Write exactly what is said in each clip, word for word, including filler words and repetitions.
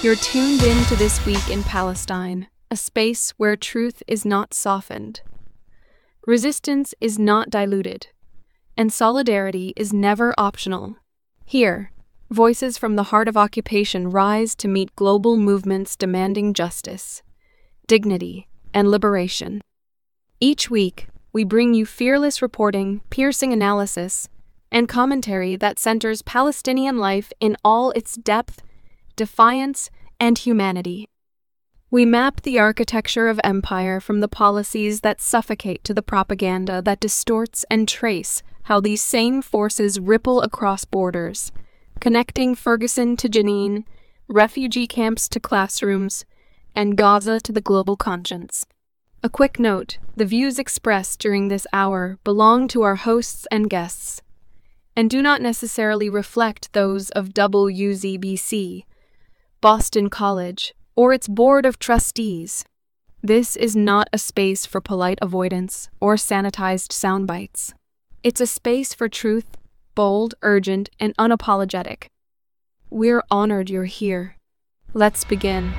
You're tuned in to This Week in Palestine, a space where truth is not softened, resistance is not diluted, and solidarity is never optional. Here, voices from the heart of occupation rise to meet global movements demanding justice, dignity, and liberation. Each week, we bring you fearless reporting, piercing analysis, and commentary that centers Palestinian life in all its depth, defiance, and humanity. We map the architecture of empire from the policies that suffocate to the propaganda that distorts and trace how these same forces ripple across borders, connecting Ferguson to Jenin, refugee camps to classrooms, and Gaza to the global conscience. A quick note, the views expressed during this hour belong to our hosts and guests, and do not necessarily reflect those of W Z B C, Boston College, or its board of trustees. This is not a space for polite avoidance or sanitized sound bites. It's a space for truth, bold, urgent, and unapologetic. We're honored you're here. Let's begin.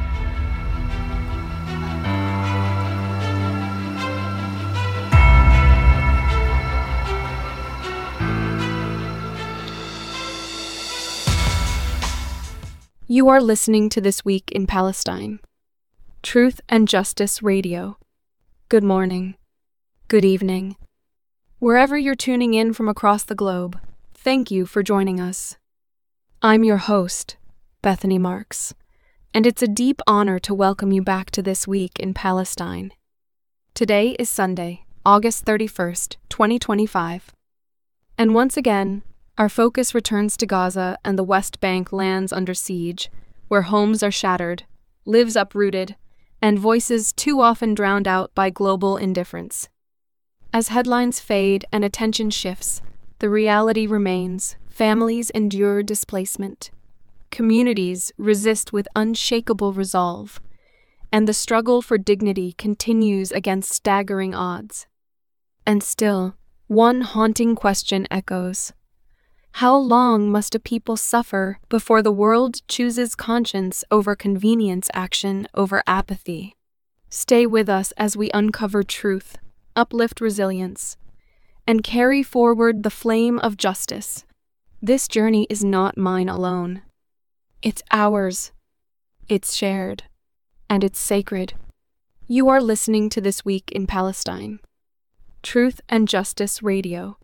You are listening to This Week in Palestine, Truth and Justice Radio. Good morning. Good evening. Wherever you're tuning in from across the globe, thank you for joining us. I'm your host, Bethany Marks, and it's a deep honor to welcome you back to This Week in Palestine. Today is Sunday, August thirty-first, twenty twenty-five. And once again, our focus returns to Gaza and the West Bank lands under siege, where homes are shattered, lives uprooted, and voices too often drowned out by global indifference. As headlines fade and attention shifts, the reality remains: families endure displacement, communities resist with unshakable resolve, and the struggle for dignity continues against staggering odds. And still, one haunting question echoes: how long must a people suffer before the world chooses conscience over convenience, action over apathy? Stay with us as we uncover truth, uplift resilience, and carry forward the flame of justice. This journey is not mine alone. It's ours. It's shared. And it's sacred. You are listening to This Week in Palestine, Truth and Justice Radio.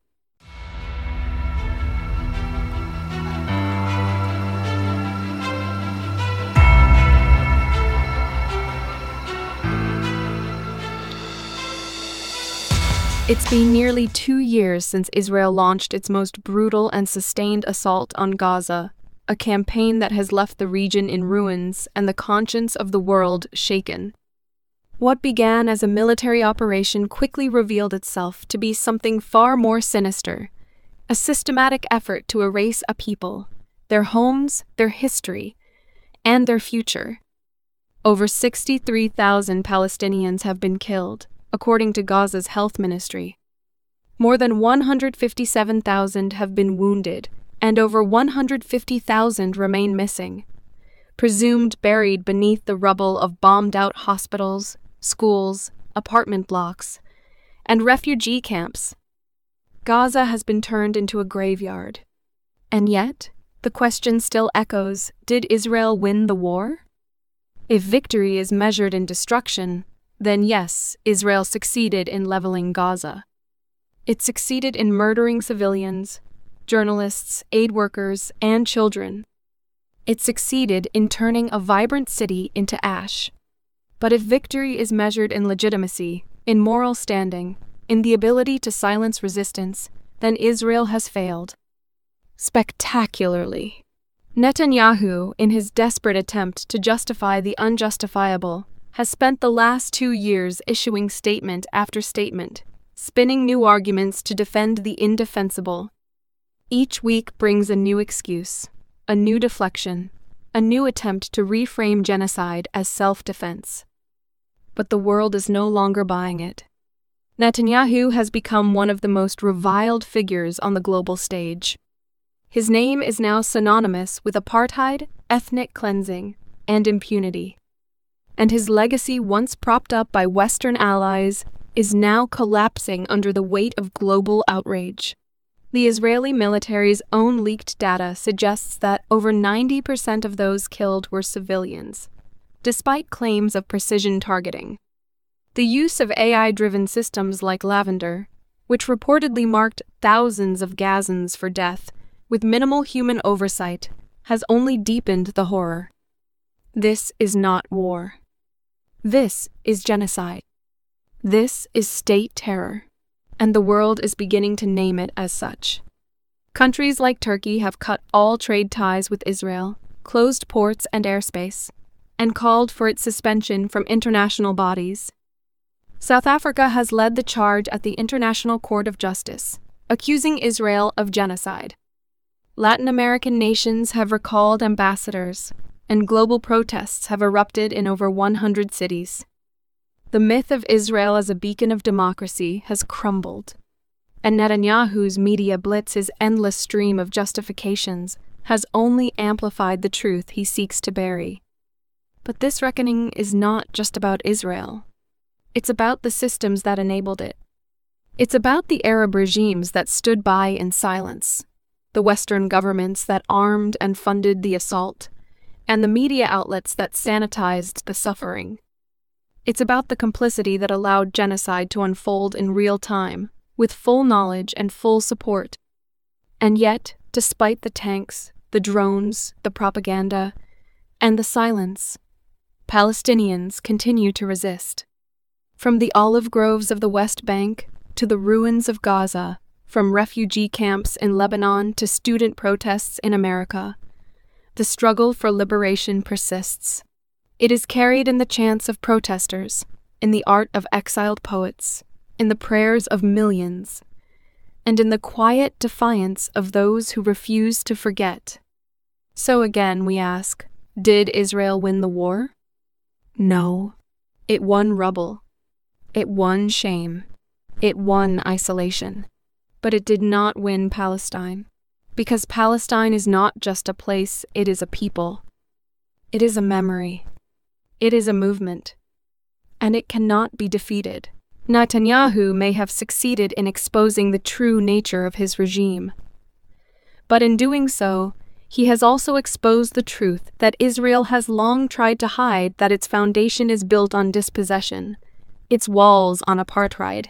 It's been nearly two years since Israel launched its most brutal and sustained assault on Gaza, a campaign that has left the region in ruins and the conscience of the world shaken. What began as a military operation quickly revealed itself to be something far more sinister: a systematic effort to erase a people, their homes, their history, and their future. Over sixty-three thousand Palestinians have been killed, according to Gaza's health ministry. More than one hundred fifty-seven thousand have been wounded, and over one hundred fifty thousand remain missing, presumed buried beneath the rubble of bombed-out hospitals, schools, apartment blocks, and refugee camps. Gaza has been turned into a graveyard. And yet, the question still echoes: did Israel win the war? If victory is measured in destruction, then yes, Israel succeeded in leveling Gaza. It succeeded in murdering civilians, journalists, aid workers, and children. It succeeded in turning a vibrant city into ash. But if victory is measured in legitimacy, in moral standing, in the ability to silence resistance, then Israel has failed. Spectacularly. Netanyahu, in his desperate attempt to justify the unjustifiable, has spent the last two years issuing statement after statement, spinning new arguments to defend the indefensible. Each week brings a new excuse, a new deflection, a new attempt to reframe genocide as self-defense. But the world is no longer buying it. Netanyahu has become one of the most reviled figures on the global stage. His name is now synonymous with apartheid, ethnic cleansing, and impunity. And his legacy, once propped up by Western allies, is now collapsing under the weight of global outrage. The Israeli military's own leaked data suggests that over ninety percent of those killed were civilians, despite claims of precision targeting. The use of A I-driven systems like Lavender, which reportedly marked thousands of Gazans for death with minimal human oversight, has only deepened the horror. This is not war. This is genocide. This is state terror, and the world is beginning to name it as such. Countries like Turkey have cut all trade ties with Israel, closed ports and airspace, and called for its suspension from international bodies. South Africa has led the charge at the International Court of Justice, accusing Israel of genocide. Latin American nations have recalled ambassadors, and global protests have erupted in over one hundred cities. The myth of Israel as a beacon of democracy has crumbled, and Netanyahu's media blitz's endless stream of justifications has only amplified the truth he seeks to bury. But this reckoning is not just about Israel. It's about the systems that enabled it. It's about the Arab regimes that stood by in silence, the Western governments that armed and funded the assault, and the media outlets that sanitized the suffering. It's about the complicity that allowed genocide to unfold in real time, with full knowledge and full support. And yet, despite the tanks, the drones, the propaganda, and the silence, Palestinians continue to resist. From the olive groves of the West Bank to the ruins of Gaza, from refugee camps in Lebanon to student protests in America, the struggle for liberation persists. It is carried in the chants of protesters, in the art of exiled poets, in the prayers of millions, and in the quiet defiance of those who refuse to forget. So again, we ask, did Israel win the war? No. It won rubble. It won shame. It won isolation. But it did not win Palestine, because Palestine is not just a place, it is a people. It is a memory. It is a movement. And it cannot be defeated. Netanyahu may have succeeded in exposing the true nature of his regime. But in doing so, he has also exposed the truth that Israel has long tried to hide, that its foundation is built on dispossession, its walls on apartheid,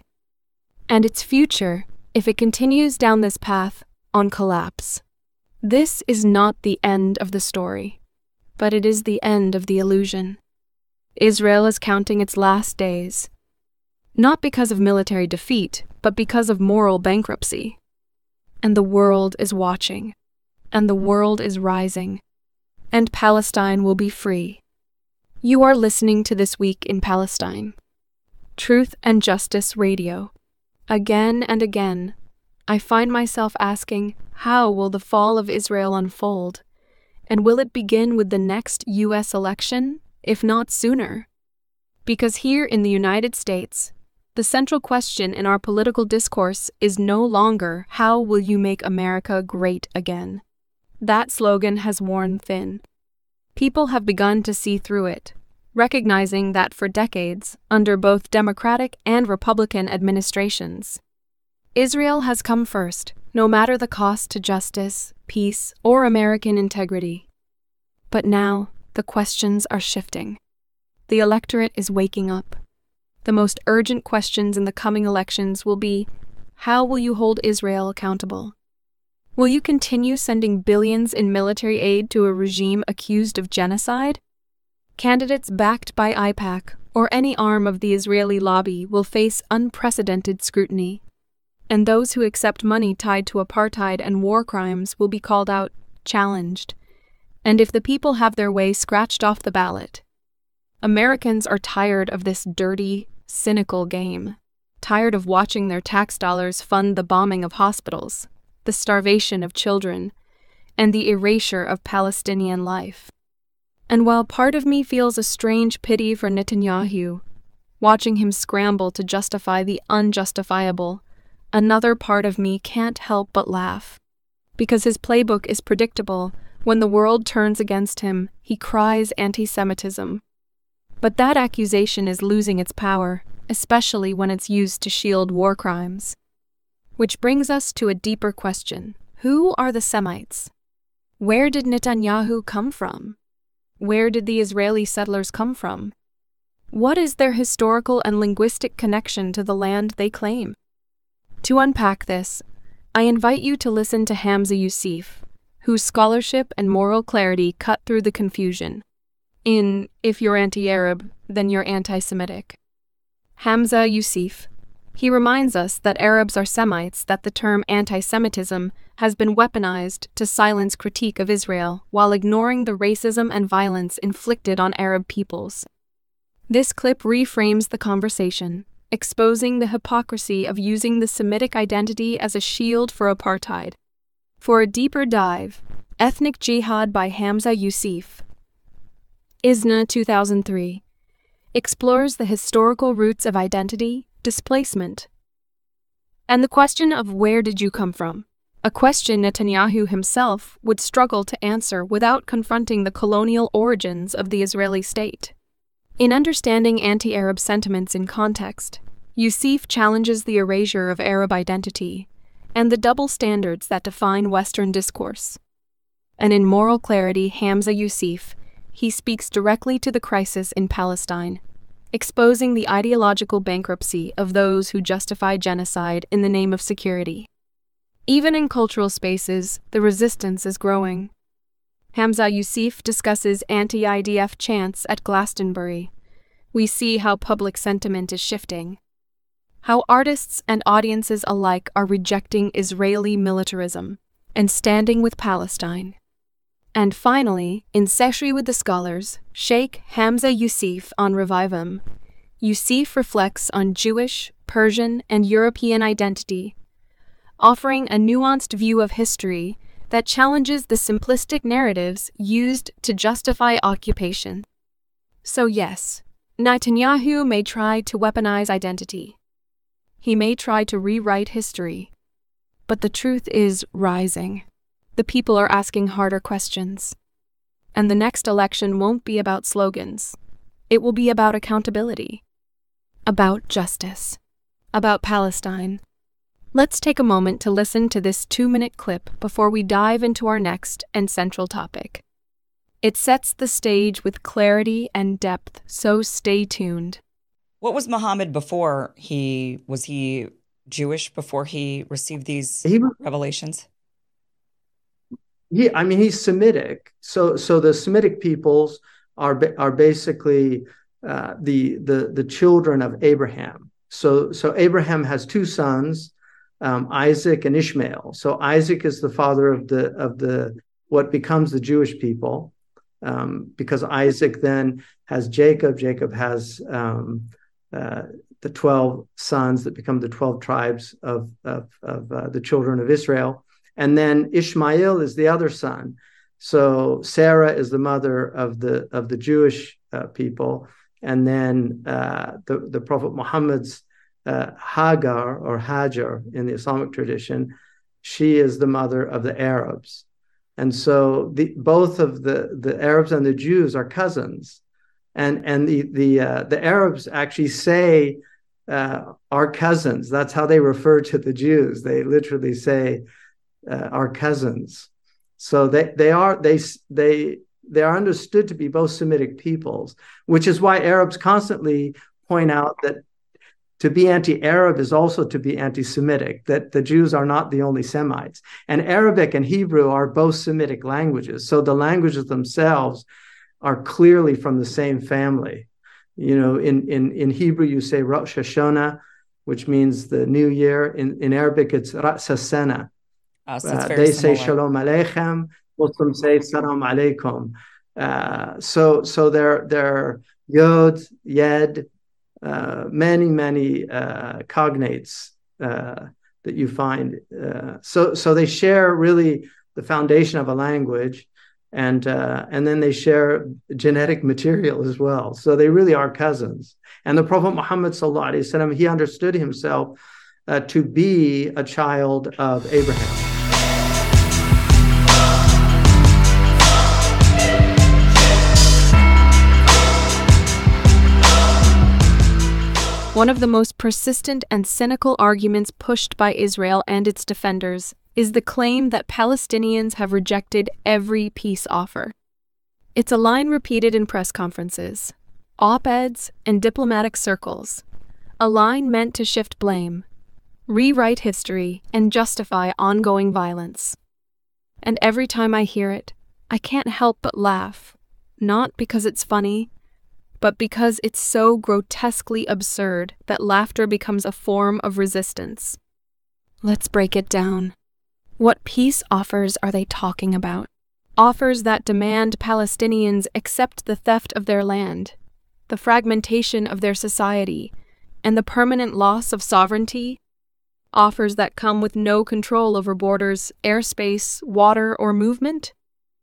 and its future, if it continues down this path, on collapse. This is not the end of the story, but it is the end of the illusion. Israel is counting its last days, not because of military defeat, but because of moral bankruptcy. And the world is watching, and the world is rising, and Palestine will be free. You are listening to This Week in Palestine, Truth and Justice Radio. Again and again, I find myself asking, how will the fall of Israel unfold? And will it begin with the next U S election, if not sooner? Because here in the United States, the central question in our political discourse is no longer, how will you make America great again? That slogan has worn thin. People have begun to see through it, recognizing that for decades, under both Democratic and Republican administrations, Israel has come first, no matter the cost to justice, peace, or American integrity. But now, the questions are shifting. The electorate is waking up. The most urgent questions in the coming elections will be, how will you hold Israel accountable? Will you continue sending billions in military aid to a regime accused of genocide? Candidates backed by AIPAC or any arm of the Israeli lobby will face unprecedented scrutiny, and those who accept money tied to apartheid and war crimes will be called out, challenged, and if the people have their way, scratched off the ballot. Americans are tired of this dirty, cynical game, tired of watching their tax dollars fund the bombing of hospitals, the starvation of children, and the erasure of Palestinian life. And while part of me feels a strange pity for Netanyahu, watching him scramble to justify the unjustifiable, another part of me can't help but laugh, because his playbook is predictable, When the world turns against him, he cries anti-Semitism. But that accusation is losing its power, especially when it's used to shield war crimes. Which brings us to a deeper question. Who are the Semites? Where did Netanyahu come from? Where did the Israeli settlers come from? What is their historical and linguistic connection to the land they claim? To unpack this, I invite you to listen to Hamza Yusif, whose scholarship and moral clarity cut through the confusion. In If You're Anti-Arab, Then You're Anti-Semitic. Hamza Yusif. He reminds us that Arabs are Semites, that the term anti-Semitism has been weaponized to silence critique of Israel while ignoring the racism and violence inflicted on Arab peoples. This clip reframes the conversation, exposing the hypocrisy of using the Semitic identity as a shield for apartheid. For a deeper dive, Ethnic Jihad by Hamza Yusif. ISNA two thousand three explores the historical roots of identity, displacement, and the question of where did you come from, a question Netanyahu himself would struggle to answer without confronting the colonial origins of the Israeli state. In understanding anti-Arab sentiments in context, Yusif challenges the erasure of Arab identity and the double standards that define Western discourse. And in Moral Clarity, Hamza Yusif, he speaks directly to the crisis in Palestine, exposing the ideological bankruptcy of those who justify genocide in the name of security. Even in cultural spaces, the resistance is growing. Hamza Yusif discusses anti-I D F chants at Glastonbury. We see how public sentiment is shifting, how artists and audiences alike are rejecting Israeli militarism and standing with Palestine. And finally, in Seshri with the Scholars, Sheikh Hamza Yusif on Revivim, Yusif reflects on Jewish, Persian, and European identity, offering a nuanced view of history that challenges the simplistic narratives used to justify occupation. So yes, Netanyahu may try to weaponize identity. He may try to rewrite history. But the truth is rising. The people are asking harder questions. And the next election won't be about slogans. It will be about accountability. About justice. About Palestine. Let's take a moment to listen to this two-minute clip before we dive into our next and central topic. It sets the stage with clarity and depth, so stay tuned. What was Muhammad before he, was he Jewish before he received these he, revelations? He, I mean, he's Semitic. So, so the Semitic peoples are are basically uh, the the the children of Abraham. So, so Abraham has two sons, um, Isaac and Ishmael. So Isaac is the father of the of the what becomes the Jewish people, um, because Isaac then has Jacob. Jacob has um, uh, the twelve sons that become the twelve tribes of of, of uh, the children of Israel. And then Ishmael is the other son. So Sarah is the mother of the of the Jewish uh, people. And then uh, the, the Prophet Muhammad's uh, Hagar or Hajar in the Islamic tradition, she is the mother of the Arabs. And so the, both of the, the Arabs and the Jews are cousins. And, and the, the, uh, the Arabs actually say uh, our cousins. That's how they refer to the Jews. They literally say, Uh, our cousins. So they they are they they they are understood to be both Semitic peoples, which is why Arabs constantly point out that to be anti-Arab is also to be anti-Semitic, that the Jews are not the only Semites. And Arabic and Hebrew are both Semitic languages. So the languages themselves are clearly from the same family. You know, in in in Hebrew you say Rosh Hashanah, which means the new year. In in Arabic it's Ras Hasana. Uh, so uh, they say Shalom Aleichem, Muslims say Salam Alaikum. Uh, so so they're, they're Yod, Yed, uh, many, many uh, cognates uh, that you find. Uh, so so they share really the foundation of a language, and uh, and then they share genetic material as well. So they really are cousins. And the Prophet Muhammad sallallahu alaihi wasallam, he understood himself uh, to be a child of Abraham. One of the most persistent and cynical arguments pushed by Israel and its defenders is the claim that Palestinians have rejected every peace offer. It's a line repeated in press conferences, op-eds, and diplomatic circles, a line meant to shift blame, rewrite history, and justify ongoing violence. And every time I hear it, I can't help but laugh, not because it's funny, but because it's so grotesquely absurd that laughter becomes a form of resistance. Let's break it down. What peace offers are they talking about? Offers that demand Palestinians accept the theft of their land, the fragmentation of their society, and the permanent loss of sovereignty? Offers that come with no control over borders, airspace, water, or movement?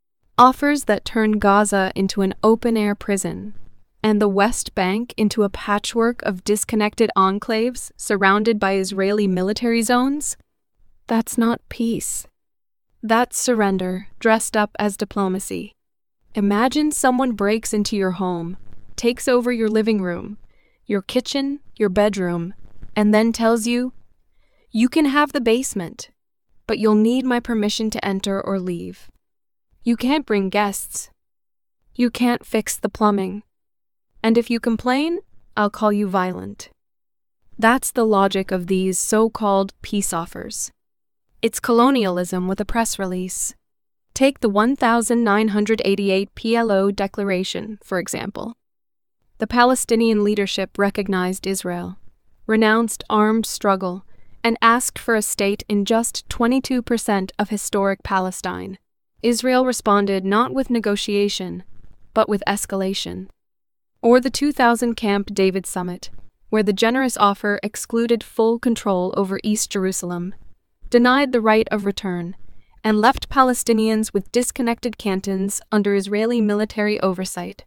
Offers that turn Gaza into an open-air prison, and the West Bank into a patchwork of disconnected enclaves surrounded by Israeli military zones? That's not peace. That's surrender, dressed up as diplomacy. Imagine someone breaks into your home, takes over your living room, your kitchen, your bedroom, and then tells you, "You can have the basement, but you'll need my permission to enter or leave. You can't bring guests. You can't fix the plumbing. And if you complain, I'll call you violent." That's the logic of these so-called peace offers. It's colonialism with a press release. Take the one thousand nine hundred eighty-eight P L O Declaration, for example. The Palestinian leadership recognized Israel, renounced armed struggle, and asked for a state in just twenty-two percent of historic Palestine. Israel responded not with negotiation, but with escalation. Or the two thousand Camp David Summit, where the generous offer excluded full control over East Jerusalem, denied the right of return, and left Palestinians with disconnected cantons under Israeli military oversight.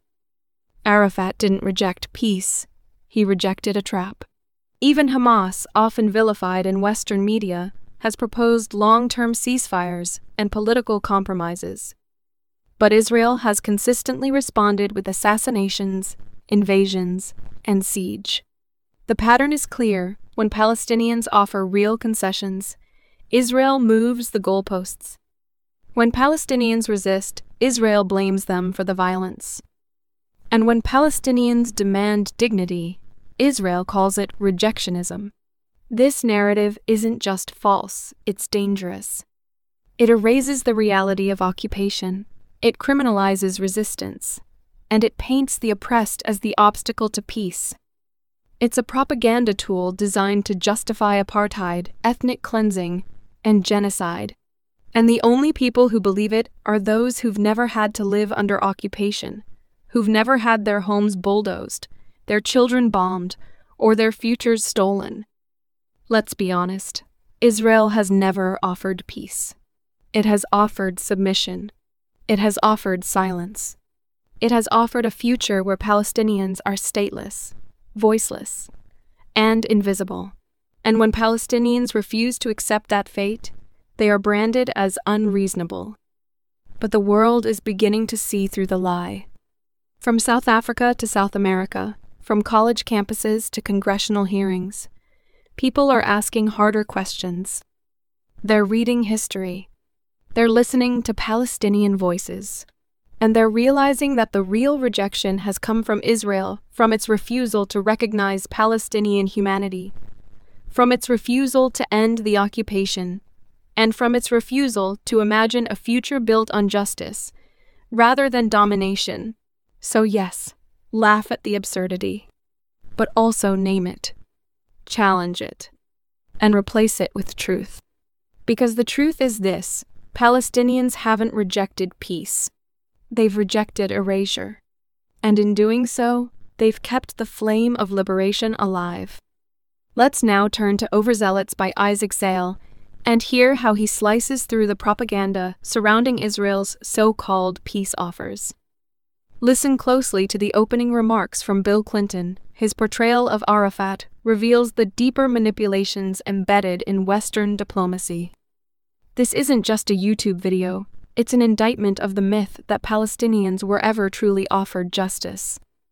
Arafat didn't reject peace, he rejected a trap. Even Hamas, often vilified in Western media, has proposed long-term ceasefires and political compromises. But Israel has consistently responded with assassinations, invasions, and siege. The pattern is clear. When Palestinians offer real concessions, Israel moves the goalposts. When Palestinians resist, Israel blames them for the violence. And when Palestinians demand dignity, Israel calls it rejectionism. This narrative isn't just false, it's dangerous. It erases the reality of occupation. It criminalizes resistance, and it paints the oppressed as the obstacle to peace. It's a propaganda tool designed to justify apartheid, ethnic cleansing, and genocide. And the only people who believe it are those who've never had to live under occupation, who've never had their homes bulldozed, their children bombed, or their futures stolen. Let's be honest, Israel has never offered peace. It has offered submission. It has offered silence. It has offered a future where Palestinians are stateless, voiceless, and invisible. And when Palestinians refuse to accept that fate, they are branded as unreasonable. But the world is beginning to see through the lie. From South Africa to South America, from college campuses to congressional hearings, people are asking harder questions. They're reading history. They're listening to Palestinian voices, and they're realizing that the real rejection has come from Israel, from its refusal to recognize Palestinian humanity, from its refusal to end the occupation, and from its refusal to imagine a future built on justice, rather than domination. So yes, laugh at the absurdity, but also name it, challenge it, and replace it with truth. Because the truth is this: Palestinians haven't rejected peace. They've rejected erasure. And in doing so, they've kept the flame of liberation alive. Let's now turn to Overzealots by Isaac Zale and hear how he slices through the propaganda surrounding Israel's so-called peace offers. Listen closely to the opening remarks from Bill Clinton. His portrayal of Arafat reveals the deeper manipulations embedded in Western diplomacy. This isn't just a YouTube video, it's an indictment of the myth that Palestinians were ever truly offered justice.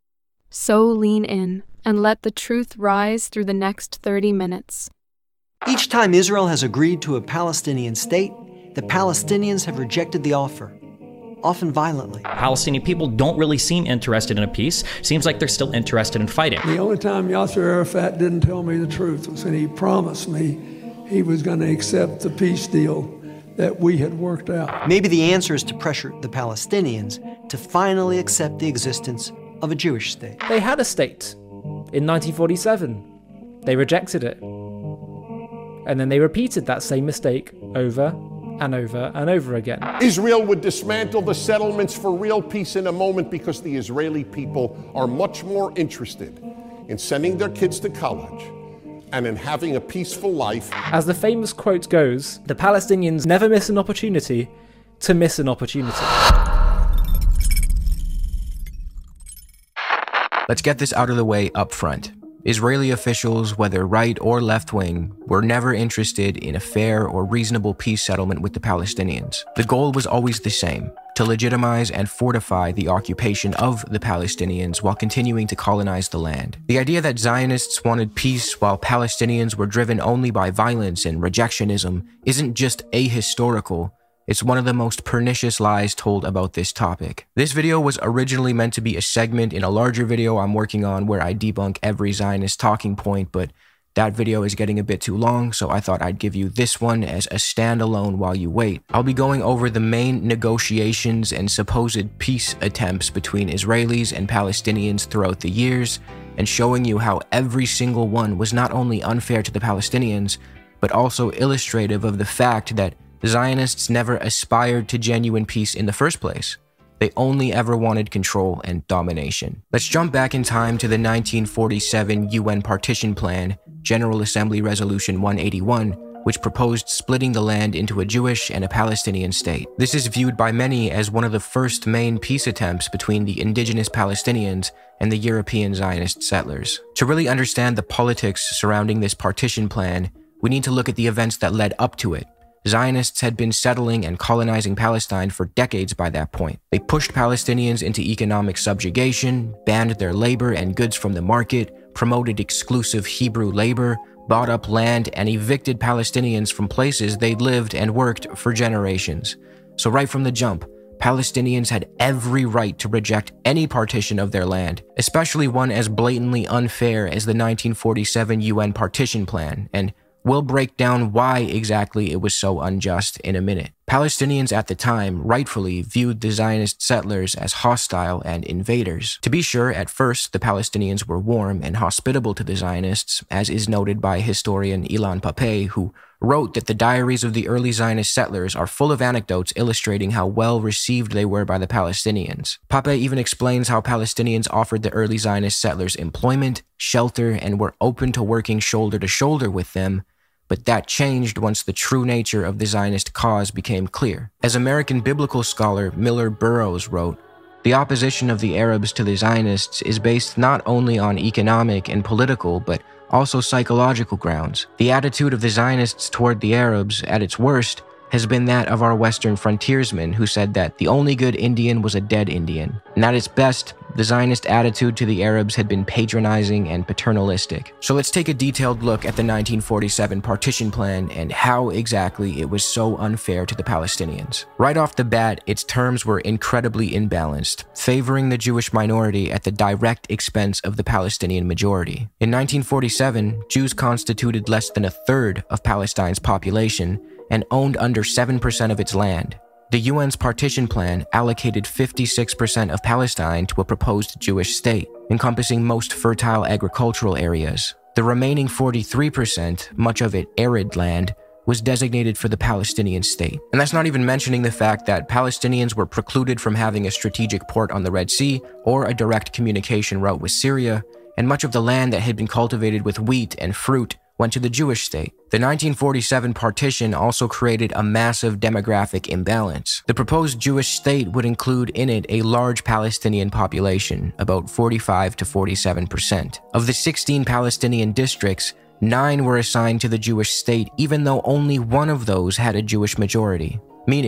So lean in and let the truth rise through the next thirty minutes. Each time Israel has agreed to a Palestinian state, the Palestinians have rejected the offer, often violently. Palestinian people don't really seem interested in a peace. Seems like they're still interested in fighting. The only time Yasser Arafat didn't tell me the truth was when he promised me he was going to accept the peace deal that we had worked out. Maybe the answer is to pressure the Palestinians to finally accept the existence of a Jewish state. They had a state in nineteen forty-seven. They rejected it. And then they repeated that same mistake over and over and over again. Israel would dismantle the settlements for real peace in a moment because the Israeli people are much more interested in sending their kids to college and in having a peaceful life. As the famous quote goes, the Palestinians never miss an opportunity to miss an opportunity. Let's get this out of the way up front. Israeli officials, whether right or left-wing, were never interested in a fair or reasonable peace settlement with the Palestinians. The goal was always the same: to legitimize and fortify the occupation of the Palestinians while continuing to colonize the land. The idea that Zionists wanted peace while Palestinians were driven only by violence and rejectionism isn't just ahistorical. It's one of the most pernicious lies told about this topic. This video was originally meant to be a segment in a larger video I'm working on where I debunk every Zionist talking point, but that video is getting a bit too long, so I thought I'd give you this one as a standalone while you wait. I'll be going over the main negotiations and supposed peace attempts between Israelis and Palestinians throughout the years, and showing you how every single one was not only unfair to the Palestinians, but also illustrative of the fact that Zionists never aspired to genuine peace in the first place. They only ever wanted control and domination. Let's jump back in time to the nineteen forty-seven U N Partition Plan, General Assembly Resolution one eighty-one, which proposed splitting the land into a Jewish and a Palestinian state. This is viewed by many as one of the first main peace attempts between the indigenous Palestinians and the European Zionist settlers. To really understand the politics surrounding this partition plan, we need to look at the events that led up to it. Zionists had been settling and colonizing Palestine for decades by that point. They pushed Palestinians into economic subjugation, banned their labor and goods from the market, promoted exclusive Hebrew labor, bought up land, and evicted Palestinians from places they'd lived and worked for generations. So right from the jump, Palestinians had every right to reject any partition of their land, especially one as blatantly unfair as the nineteen forty-seven U N Partition Plan, and we'll break down why exactly it was so unjust in a minute. Palestinians at the time rightfully viewed the Zionist settlers as hostile and invaders. To be sure, at first, the Palestinians were warm and hospitable to the Zionists, as is noted by historian Ilan Pappé, who wrote that the diaries of the early Zionist settlers are full of anecdotes illustrating how well received they were by the Palestinians. Pappé even explains how Palestinians offered the early Zionist settlers employment, shelter, and were open to working shoulder to shoulder with them, but that changed once the true nature of the Zionist cause became clear. As American biblical scholar Miller Burrows wrote, the opposition of the Arabs to the Zionists is based not only on economic and political, but also psychological grounds. The attitude of the Zionists toward the Arabs, at its worst, has been that of our Western frontiersmen who said that the only good Indian was a dead Indian. And at its best, the Zionist attitude to the Arabs had been patronizing and paternalistic. So let's take a detailed look at the nineteen forty-seven Partition Plan and how exactly it was so unfair to the Palestinians. Right off the bat, its terms were incredibly imbalanced, favoring the Jewish minority at the direct expense of the Palestinian majority. In nineteen forty-seven, Jews constituted less than a third of Palestine's population and owned under seven percent of its land. The U N's partition plan allocated fifty-six percent of Palestine to a proposed Jewish state, encompassing most fertile agricultural areas. The remaining forty-three percent, much of it arid land, was designated for the Palestinian state. And that's not even mentioning the fact that Palestinians were precluded from having a strategic port on the Red Sea or a direct communication route with Syria, and much of the land that had been cultivated with wheat and fruit went to the Jewish state. The nineteen forty-seven partition also created a massive demographic imbalance. The proposed Jewish state would include in it a large Palestinian population, about forty-five to forty-seven percent. Of the sixteen Palestinian districts, nine were assigned to the Jewish state, even though only one of those had a Jewish majority. Meaning,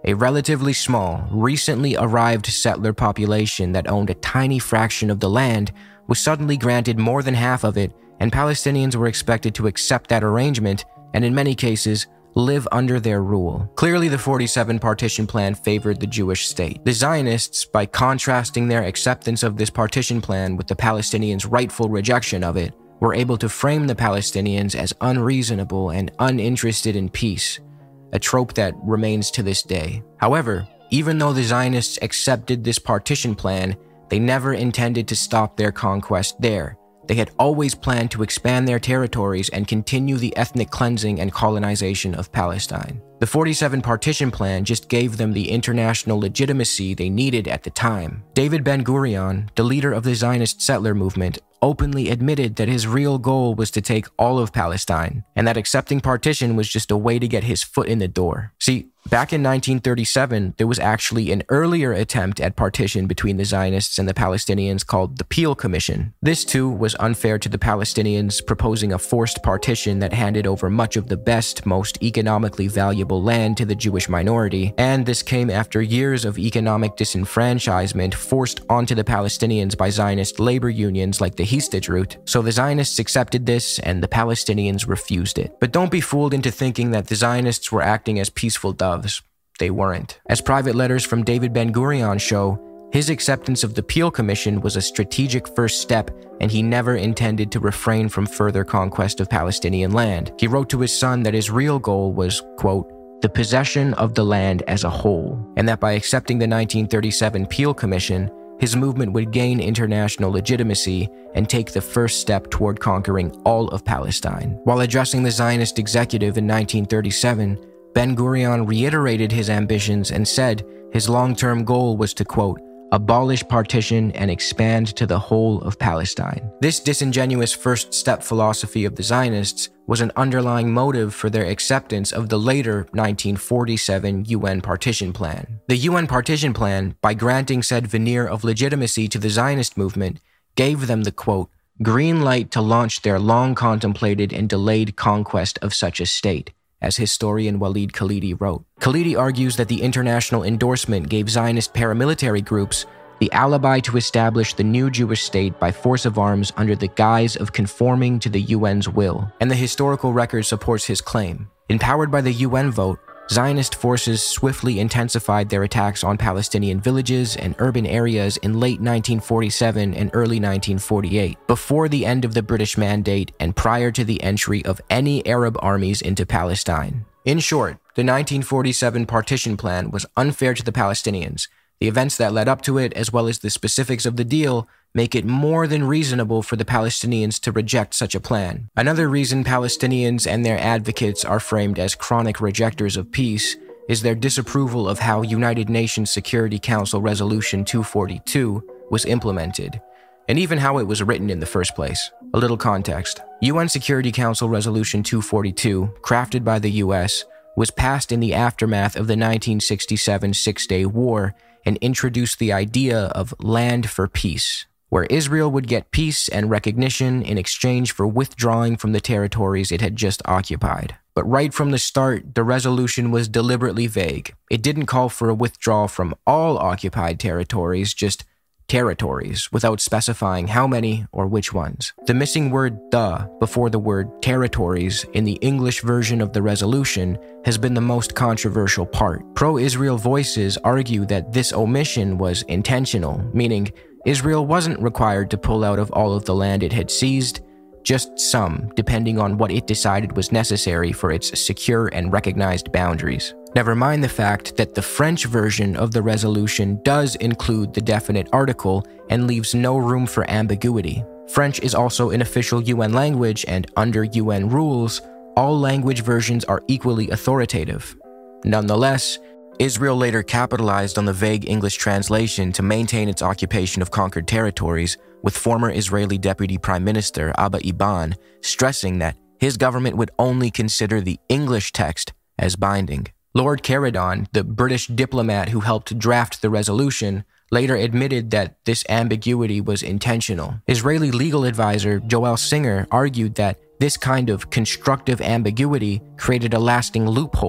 A relatively small, recently arrived settler population that owned a tiny fraction of the land was suddenly granted more than half of it, and Palestinians were expected to accept that arrangement and, in many cases, live under their rule. Clearly, the forty-seven partition plan favored the Jewish state. The Zionists, by contrasting their acceptance of this partition plan with the Palestinians' rightful rejection of it, were able to frame the Palestinians as unreasonable and uninterested in peace, a trope that remains to this day. However, even though the Zionists accepted this partition plan, they never intended to stop their conquest there. They had always planned to expand their territories and continue the ethnic cleansing and colonization of Palestine. The forty-seven partition plan just gave them the international legitimacy they needed at the time. David Ben-Gurion, the leader of the Zionist settler movement, openly admitted that his real goal was to take all of Palestine, and that accepting partition was just a way to get his foot in the door. See, back in nineteen thirty-seven, there was actually an earlier attempt at partition between the Zionists and the Palestinians called the Peel Commission. This too was unfair to the Palestinians, proposing a forced partition that handed over much of the best, most economically valuable land to the Jewish minority, and this came after years of economic disenfranchisement forced onto the Palestinians by Zionist labor unions like the Histadrut. So the Zionists accepted this, and the Palestinians refused it. But don't be fooled into thinking that the Zionists were acting as peaceful doves. They weren't. As private letters from David Ben-Gurion show, his acceptance of the Peel Commission was a strategic first step, and he never intended to refrain from further conquest of Palestinian land. He wrote to his son that his real goal was, quote, the possession of the land as a whole, and that by accepting the nineteen thirty-seven Peel Commission, his movement would gain international legitimacy and take the first step toward conquering all of Palestine. While addressing the Zionist executive in nineteen thirty-seven, Ben-Gurion reiterated his ambitions and said his long-term goal was to, quote, abolish partition and expand to the whole of Palestine. This disingenuous first step philosophy of the Zionists was an underlying motive for their acceptance of the later nineteen forty-seven U N Partition Plan. The U N Partition Plan, by granting said veneer of legitimacy to the Zionist movement, gave them the, quote, green light to launch their long-contemplated and delayed conquest of such a state, as historian Walid Khalidi wrote. Khalidi argues that the international endorsement gave Zionist paramilitary groups the alibi to establish the new Jewish state by force of arms under the guise of conforming to the U N's will, and the historical record supports his claim. Empowered by the U N vote, Zionist forces swiftly intensified their attacks on Palestinian villages and urban areas in late nineteen forty-seven and early nineteen forty-eight, before the end of the British Mandate and prior to the entry of any Arab armies into Palestine. In short, the nineteen forty-seven partition plan was unfair to the Palestinians. The events that led up to it, as well as the specifics of the deal, make it more than reasonable for the Palestinians to reject such a plan. Another reason Palestinians and their advocates are framed as chronic rejectors of peace is their disapproval of how United Nations Security Council Resolution two forty-two was implemented, and even how it was written in the first place. A little context. U N Security Council Resolution two forty-two, crafted by the U S, was passed in the aftermath of the nineteen sixty-seven Six-Day War and introduced the idea of land for peace, where Israel would get peace and recognition in exchange for withdrawing from the territories it had just occupied. But right from the start, the resolution was deliberately vague. It didn't call for a withdrawal from all occupied territories, just territories, without specifying how many or which ones. The missing word "the" before the word territories in the English version of the resolution has been the most controversial part. Pro-Israel voices argue that this omission was intentional, meaning Israel wasn't required to pull out of all of the land it had seized, just some, depending on what it decided was necessary for its secure and recognized boundaries. Never mind the fact that the French version of the resolution does include the definite article and leaves no room for ambiguity. French is also an official U N language, and under U N rules, all language versions are equally authoritative. Nonetheless, Israel later capitalized on the vague English translation to maintain its occupation of conquered territories, with former Israeli Deputy Prime Minister Abba Eban stressing that his government would only consider the English text as binding. Lord Caradon, the British diplomat who helped draft the resolution, later admitted that this ambiguity was intentional. Israeli legal advisor Joel Singer argued that this kind of constructive ambiguity created a lasting loophole,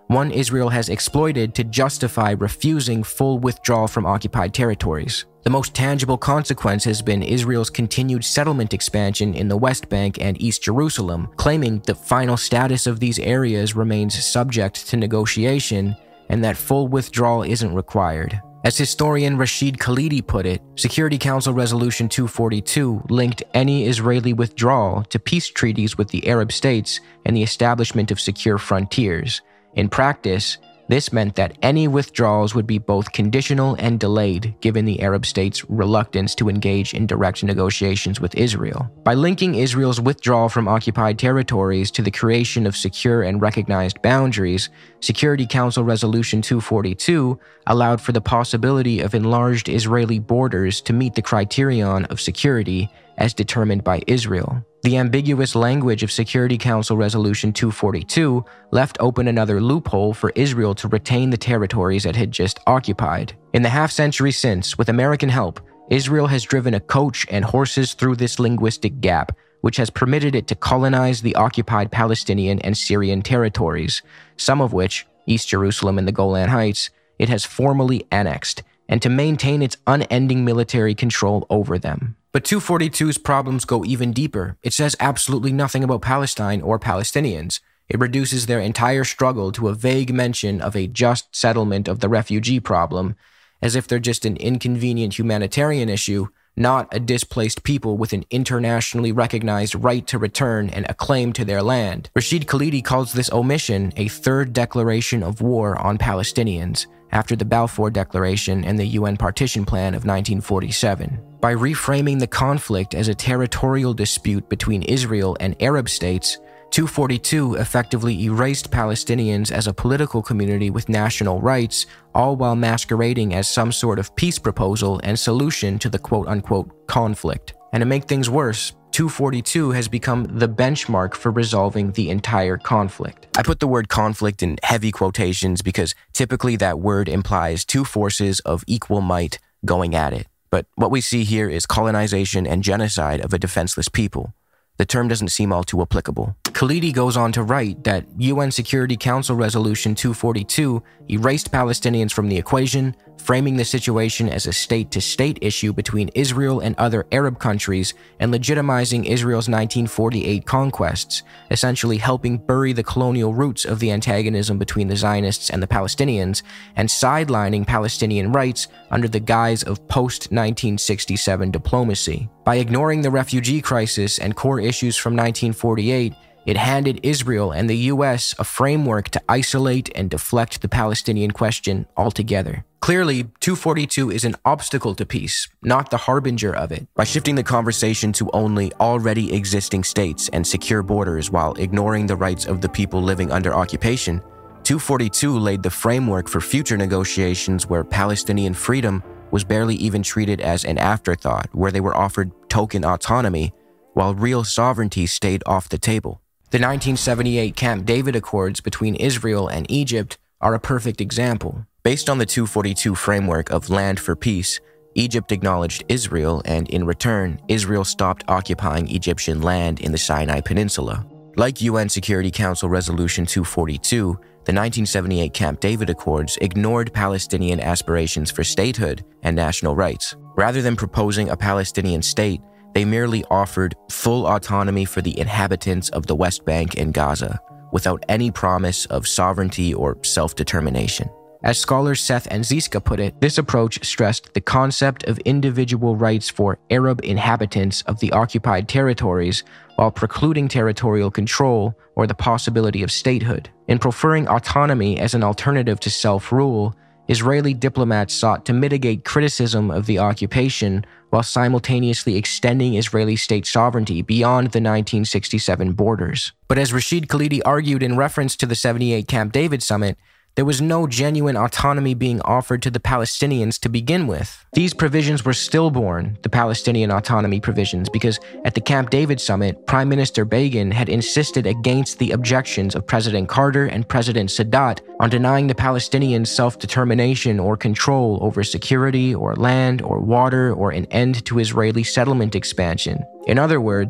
one Israel has exploited to justify refusing full withdrawal from occupied territories. The most tangible consequence has been Israel's continued settlement expansion in the West Bank and East Jerusalem, claiming the final status of these areas remains subject to negotiation and that full withdrawal isn't required. As historian Rashid Khalidi put it, Security Council Resolution two forty-two linked any Israeli withdrawal to peace treaties with the Arab states and the establishment of secure frontiers. In practice, this meant that any withdrawals would be both conditional and delayed, given the Arab states' reluctance to engage in direct negotiations with Israel. By linking Israel's withdrawal from occupied territories to the creation of secure and recognized boundaries, Security Council Resolution two forty-two allowed for the possibility of enlarged Israeli borders to meet the criterion of security as determined by Israel. The ambiguous language of Security Council Resolution two forty-two left open another loophole for Israel to retain the territories it had just occupied. In the half-century since, with American help, Israel has driven a coach and horses through this linguistic gap, which has permitted it to colonize the occupied Palestinian and Syrian territories, some of which, East Jerusalem and the Golan Heights, it has formally annexed, and to maintain its unending military control over them. But two forty-two's problems go even deeper. It says absolutely nothing about Palestine or Palestinians. It reduces their entire struggle to a vague mention of a just settlement of the refugee problem, as if they're just an inconvenient humanitarian issue, not a displaced people with an internationally recognized right to return and a claim to their land. Rashid Khalidi calls this omission a third declaration of war on Palestinians, after the Balfour Declaration and the U N Partition Plan of nineteen forty-seven. By reframing the conflict as a territorial dispute between Israel and Arab states, two forty-two effectively erased Palestinians as a political community with national rights, all while masquerading as some sort of peace proposal and solution to the quote-unquote conflict. And to make things worse, two forty-two has become the benchmark for resolving the entire conflict. I put the word conflict in heavy quotations because typically that word implies two forces of equal might going at it. But what we see here is colonization and genocide of a defenseless people. The term doesn't seem all too applicable. Khalidi goes on to write that U N Security Council Resolution two forty-two erased Palestinians from the equation, framing the situation as a state-to-state issue between Israel and other Arab countries and legitimizing Israel's nineteen forty-eight conquests, essentially helping bury the colonial roots of the antagonism between the Zionists and the Palestinians, and sidelining Palestinian rights under the guise of post nineteen sixty-seven diplomacy. By ignoring the refugee crisis and core issues from nineteen forty-eight, it handed Israel and the U S a framework to isolate and deflect the Palestinian question altogether. Clearly, two forty-two is an obstacle to peace, not the harbinger of it. By shifting the conversation to only already existing states and secure borders while ignoring the rights of the people living under occupation, two forty-two laid the framework for future negotiations where Palestinian freedom was barely even treated as an afterthought, where they were offered token autonomy, while real sovereignty stayed off the table. The nineteen seventy-eight Camp David Accords between Israel and Egypt are a perfect example. Based on the two forty-two framework of land for peace, Egypt acknowledged Israel, and in return, Israel stopped occupying Egyptian land in the Sinai Peninsula. Like U N Security Council Resolution two forty-two, the nineteen seventy-eight Camp David Accords ignored Palestinian aspirations for statehood and national rights. Rather than proposing a Palestinian state, they merely offered full autonomy for the inhabitants of the West Bank and Gaza, without any promise of sovereignty or self-determination. As scholars Seth and Ziska put it, this approach stressed the concept of individual rights for Arab inhabitants of the occupied territories while precluding territorial control or the possibility of statehood. In preferring autonomy as an alternative to self-rule, Israeli diplomats sought to mitigate criticism of the occupation while simultaneously extending Israeli state sovereignty beyond the nineteen sixty-seven borders. But as Rashid Khalidi argued in reference to the seventy-eight Camp David summit, there was no genuine autonomy being offered to the Palestinians to begin with. These provisions were stillborn, the Palestinian autonomy provisions, because at the Camp David summit, Prime Minister Begin had insisted against the objections of President Carter and President Sadat on denying the Palestinians self-determination or control over security or land or water or an end to Israeli settlement expansion. In other words,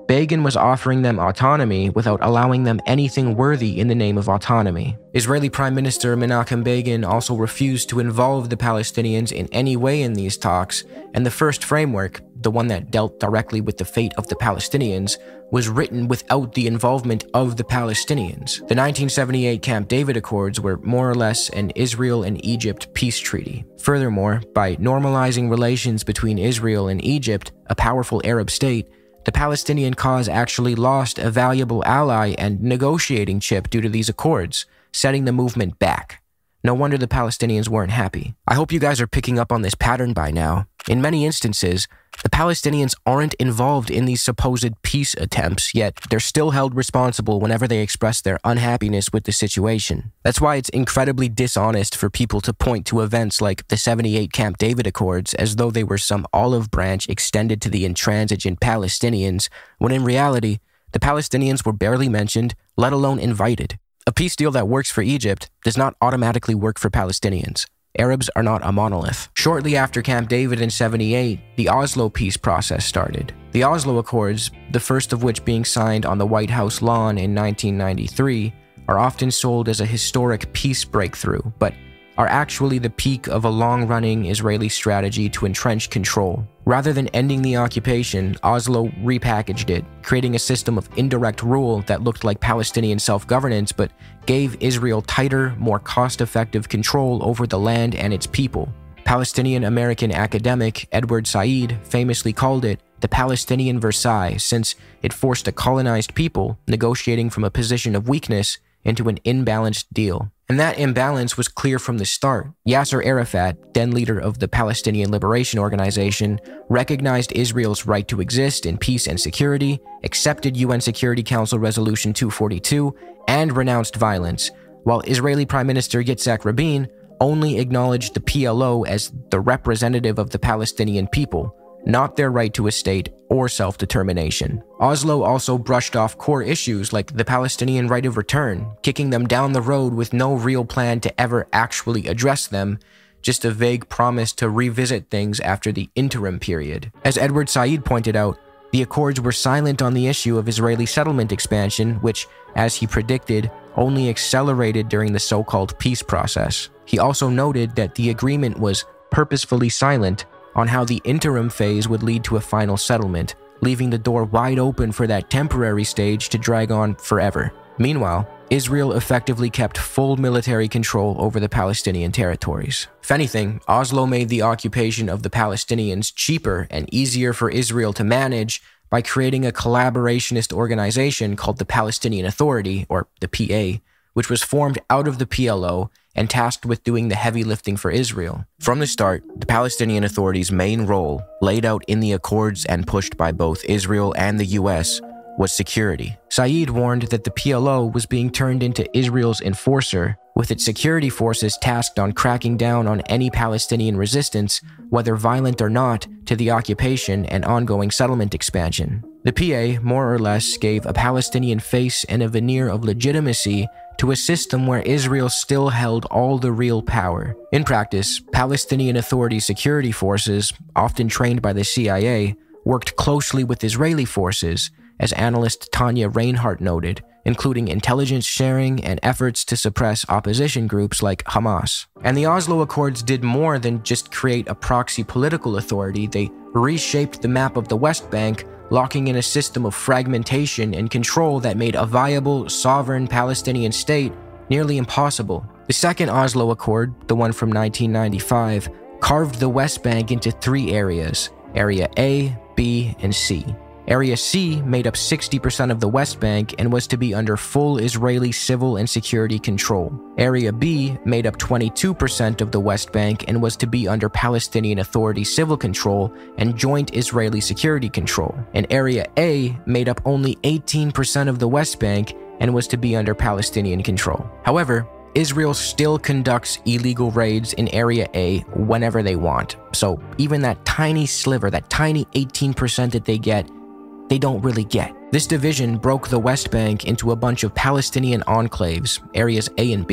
Begin was offering them autonomy without allowing them anything worthy in the name of autonomy. Israeli Prime Minister Menachem Begin also refused to involve the Palestinians in any way in these talks, and the first framework, the one that dealt directly with the fate of the Palestinians, was written without the involvement of the Palestinians. The nineteen seventy-eight Camp David Accords were more or less an Israel and Egypt peace treaty. Furthermore, by normalizing relations between Israel and Egypt, a powerful Arab state, the Palestinian cause actually lost a valuable ally and negotiating chip due to these accords, setting the movement back. No wonder the Palestinians weren't happy. I hope you guys are picking up on this pattern by now. In many instances, the Palestinians aren't involved in these supposed peace attempts, yet they're still held responsible whenever they express their unhappiness with the situation. That's why it's incredibly dishonest for people to point to events like the seventy-eight Camp David Accords as though they were some olive branch extended to the intransigent Palestinians, when in reality, the Palestinians were barely mentioned, let alone invited. A peace deal that works for Egypt does not automatically work for Palestinians. Arabs are not a monolith. Shortly after Camp David in seventy-eight, the Oslo peace process started. The Oslo Accords, the first of which being signed on the White House lawn in nineteen ninety-three, are often sold as a historic peace breakthrough, but are actually the peak of a long-running Israeli strategy to entrench control. Rather than ending the occupation, Oslo repackaged it, creating a system of indirect rule that looked like Palestinian self-governance but gave Israel tighter, more cost-effective control over the land and its people. Palestinian-American academic Edward Said famously called it the Palestinian Versailles, since it forced a colonized people negotiating from a position of weakness into an imbalanced deal. And that imbalance was clear from the start. Yasser Arafat, then leader of the Palestinian Liberation Organization, recognized Israel's right to exist in peace and security, accepted U N Security Council Resolution two forty-two, and renounced violence, while Israeli Prime Minister Yitzhak Rabin only acknowledged the P L O as the representative of the Palestinian people, not their right to a state or self-determination. Oslo also brushed off core issues like the Palestinian right of return, kicking them down the road with no real plan to ever actually address them, just a vague promise to revisit things after the interim period. As Edward Said pointed out, the Accords were silent on the issue of Israeli settlement expansion, which, as he predicted, only accelerated during the so-called peace process. He also noted that the agreement was purposefully silent on how the interim phase would lead to a final settlement, leaving the door wide open for that temporary stage to drag on forever. Meanwhile, Israel effectively kept full military control over the Palestinian territories. If anything, Oslo made the occupation of the Palestinians cheaper and easier for Israel to manage by creating a collaborationist organization called the Palestinian Authority, or the P A, which was formed out of the P L O and tasked with doing the heavy lifting for Israel. From the start, the Palestinian Authority's main role, laid out in the Accords and pushed by both Israel and the U S, was security. Said warned that the P L O was being turned into Israel's enforcer, with its security forces tasked on cracking down on any Palestinian resistance, whether violent or not, to the occupation and ongoing settlement expansion. The P A more or less gave a Palestinian face and a veneer of legitimacy to a system where Israel still held all the real power. In practice, Palestinian Authority security forces, often trained by the C I A, worked closely with Israeli forces, as analyst Tanya Reinhardt noted, including intelligence sharing and efforts to suppress opposition groups like Hamas. And the Oslo Accords did more than just create a proxy political authority. They reshaped the map of the West Bank, locking in a system of fragmentation and control that made a viable, sovereign Palestinian state nearly impossible. The second Oslo Accord, the one from nineteen ninety-five, carved the West Bank into three areas: Area A, B, and C. Area C made up sixty percent of the West Bank and was to be under full Israeli civil and security control. Area B made up twenty-two percent of the West Bank and was to be under Palestinian Authority civil control and joint Israeli security control. And Area A made up only eighteen percent of the West Bank and was to be under Palestinian control. However, Israel still conducts illegal raids in Area A whenever they want. So even that tiny sliver, that tiny eighteen percent that they get, they don't really get. This division broke the West Bank into a bunch of Palestinian enclaves, areas A and B.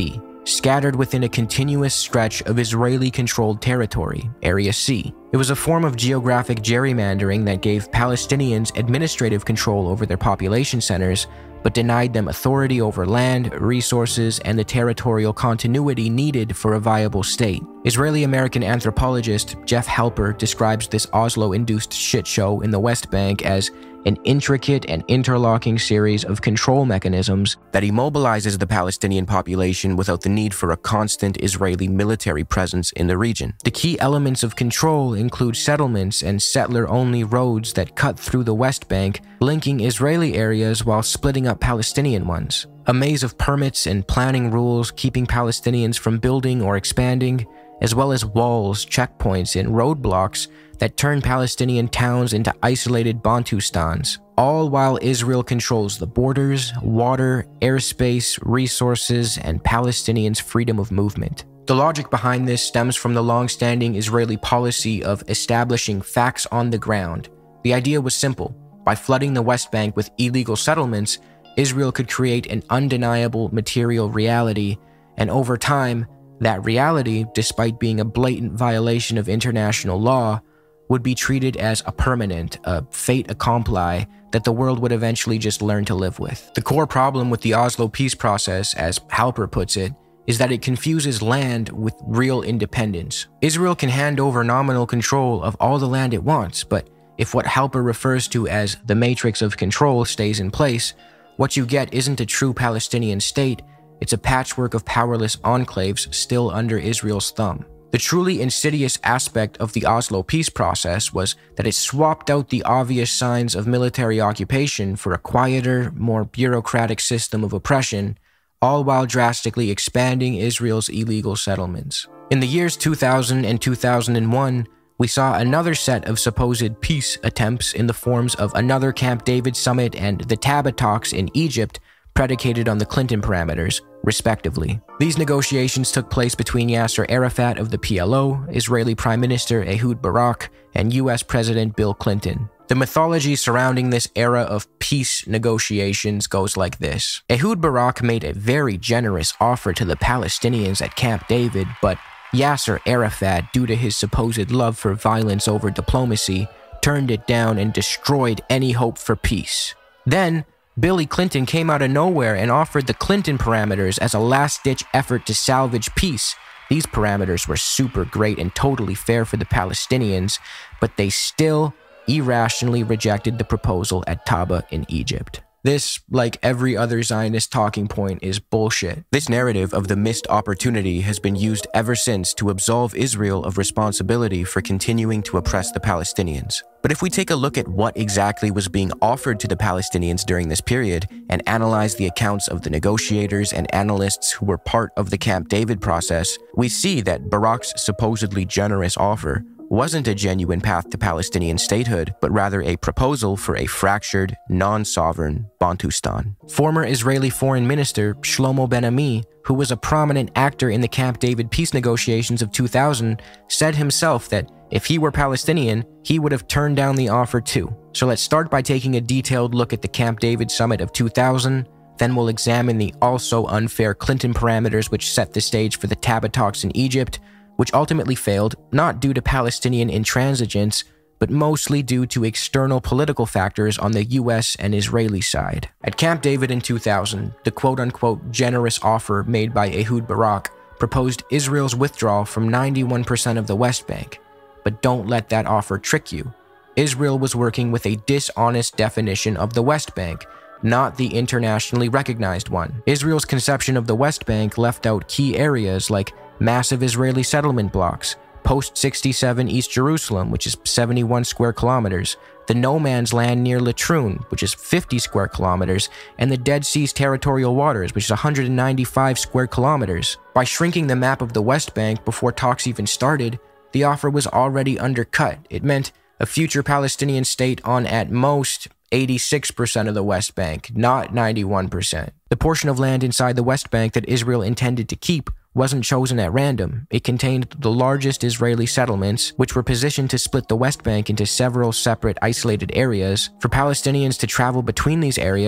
scattered within a continuous stretch of Israeli-controlled territory, Area C. It was a form of geographic gerrymandering that gave Palestinians administrative control over their population centers, but denied them authority over land, resources, and the territorial continuity needed for a viable state. Israeli-American anthropologist Jeff Halper describes this Oslo-induced shit show in the West Bank as an intricate and interlocking series of control mechanisms that immobilizes the Palestinian population without the need for a constant Israeli military presence in the region. The key elements of control include settlements and settler-only roads that cut through the West Bank, linking Israeli areas while splitting up Palestinian ones. A maze of permits and planning rules keeping Palestinians from building or expanding, as well as walls, checkpoints, and roadblocks that turn Palestinian towns into isolated Bantustans, all while Israel controls the borders, water, airspace, resources, and Palestinians' freedom of movement. The logic behind this stems from the long-standing Israeli policy of establishing facts on the ground. The idea was simple. By flooding the West Bank with illegal settlements, Israel could create an undeniable material reality, and over time, that reality, despite being a blatant violation of international law, would be treated as a permanent, a fait accompli that the world would eventually just learn to live with. The core problem with the Oslo peace process, as Halper puts it, is that it confuses land with real independence. Israel can hand over nominal control of all the land it wants, but if what Halper refers to as the matrix of control stays in place, what you get isn't a true Palestinian state, it's a patchwork of powerless enclaves still under Israel's thumb. The truly insidious aspect of the Oslo peace process was that it swapped out the obvious signs of military occupation for a quieter, more bureaucratic system of oppression, all while drastically expanding Israel's illegal settlements. In the years two thousand and two thousand one, we saw another set of supposed peace attempts in the forms of another Camp David summit and the Taba talks in Egypt, predicated on the Clinton parameters, respectively. These negotiations took place between Yasser Arafat of the P L O, Israeli Prime Minister Ehud Barak, and U S President Bill Clinton. The mythology surrounding this era of peace negotiations goes like this. Ehud Barak made a very generous offer to the Palestinians at Camp David, but Yasser Arafat, due to his supposed love for violence over diplomacy, turned it down and destroyed any hope for peace. Then, Billy Clinton came out of nowhere and offered the Clinton parameters as a last-ditch effort to salvage peace. These parameters were super great and totally fair for the Palestinians, but they still irrationally rejected the proposal at Taba in Egypt. This, like every other Zionist talking point, is bullshit. This narrative of the missed opportunity has been used ever since to absolve Israel of responsibility for continuing to oppress the Palestinians. But if we take a look at what exactly was being offered to the Palestinians during this period and analyze the accounts of the negotiators and analysts who were part of the Camp David process, we see that Barak's supposedly generous offer wasn't a genuine path to Palestinian statehood, but rather a proposal for a fractured, non-sovereign Bantustan. Former Israeli Foreign Minister Shlomo Ben-Ami, who was a prominent actor in the Camp David peace negotiations of two thousand, said himself that if he were Palestinian, he would have turned down the offer too. So let's start by taking a detailed look at the Camp David summit of two thousand, then we'll examine the also unfair Clinton parameters which set the stage for the Taba talks in Egypt, which ultimately failed not due to Palestinian intransigence, but mostly due to external political factors on the U S and Israeli side. At Camp David in two thousand, the quote-unquote generous offer made by Ehud Barak proposed Israel's withdrawal from ninety-one percent of the West Bank. But don't let that offer trick you. Israel was working with a dishonest definition of the West Bank, not the internationally recognized one. Israel's conception of the West Bank left out key areas like massive Israeli settlement blocks, post sixty-seven East Jerusalem, which is seventy-one square kilometers, the no man's land near Latrun, which is fifty square kilometers, and the Dead Sea's territorial waters, which is one hundred ninety-five square kilometers. By shrinking the map of the West Bank before talks even started, the offer was already undercut. It meant a future Palestinian state on, at most, eighty-six percent of the West Bank, not ninety-one percent. The portion of land inside the West Bank that Israel intended to keep wasn't chosen at random. It contained the largest Israeli settlements, which were positioned to split the West Bank into several separate isolated areas. For Palestinians to travel between these areas,